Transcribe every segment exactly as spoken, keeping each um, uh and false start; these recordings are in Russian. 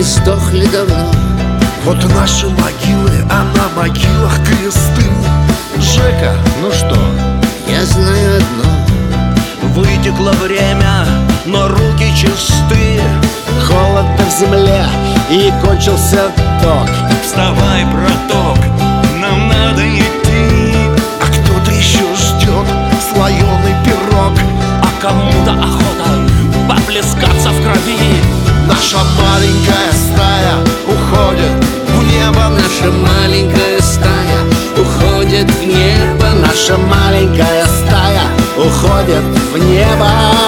иссохли давно. Вот наши могилы, а на могилах кресты. Жека, Ну что? Я знаю одно: вытекло время, но руки чисты. Холодно в земле и кончился ток. Вставай, браток, нам надо идти. А кто-то еще ждет слоеный пирог. А кому-то охота поплескаться в крови. Наша маленькая стая уходит в небо. наша маленькая стая уходит в небо. Наша маленькая стая уходит в небо.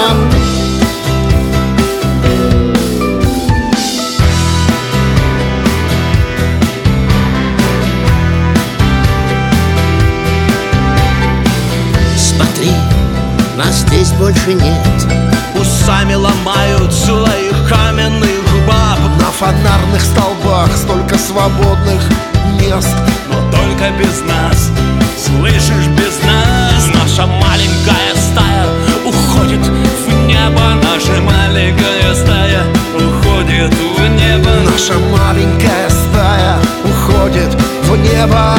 Смотри, нас здесь больше нет. Усами ломают своих каменных баб. На фонарных столбах столько свободных мест. Но только без нас, слышишь, без нас. Наша маленькая стая уходит в небо. Наша маленькая стая уходит в небо. Наша маленькая стая уходит в небо.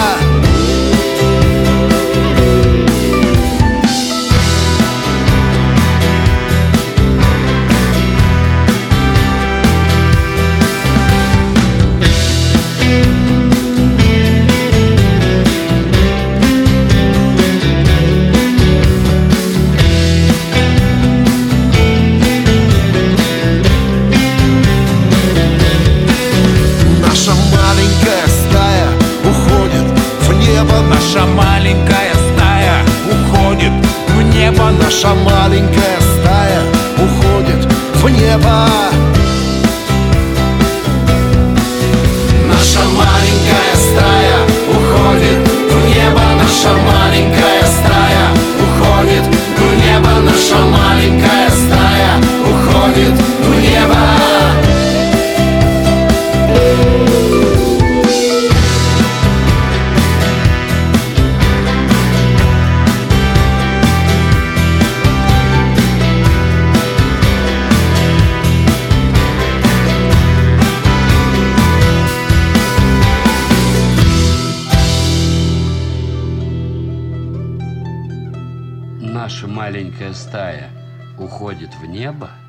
Наша маленькая стая уходит в небо. Наша маленькая стая уходит в небо. Наша маленькая стая уходит в небо. Наша маленькая стая уходит в небо. Наша маленькая стая уходит в небо. Наша маленькая стая уходит в небо.